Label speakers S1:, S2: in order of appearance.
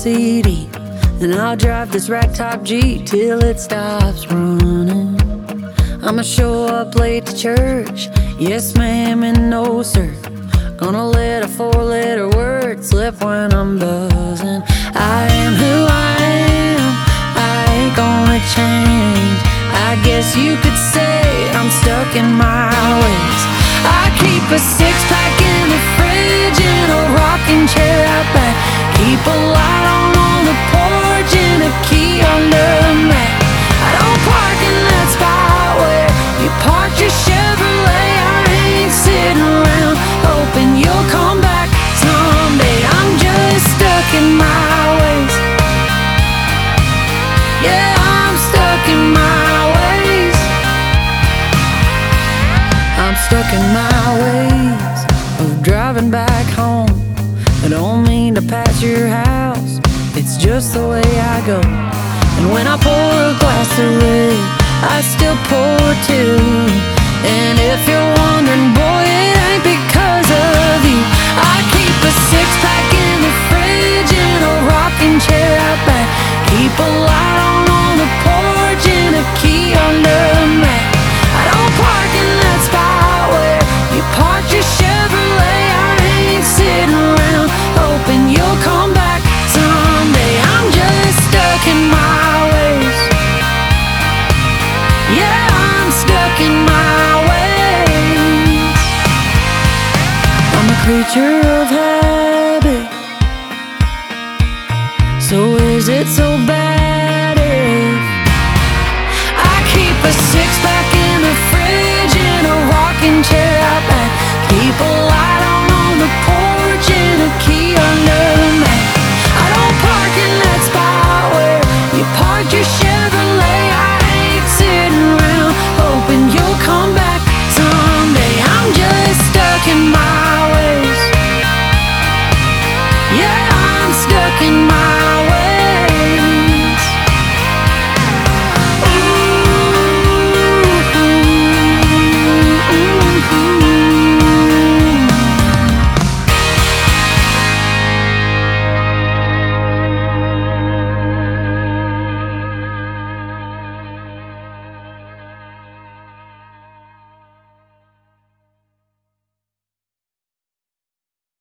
S1: CD, and I'll drive this ragtop Jeep till it stops running. I'ma show up late to church, yes ma'am and no sir. Gonna let a 4-letter word slip when I'm buzzing. I am who I am, I ain't gonna change. I guess you could say I'm stuck in my ways. I keep a 6-pack in the fridge and a rocking chair out back. Keep a light on the porch and a key under the mat. I don't park in that spot where you parked your Chevrolet. I ain't sitting around hoping you'll come back someday. I'm just stuck in my ways. Yeah, I'm stuck in my ways. I'm stuck in my ways of driving back home. I don't mean to pass your house, it's just the way I go. And when I pour a glass of red, I still pour two. And if you're wondering, boy, it ain't because of you. I keep a 6-pack in the fridge and a rocking chair out back. Keep a light on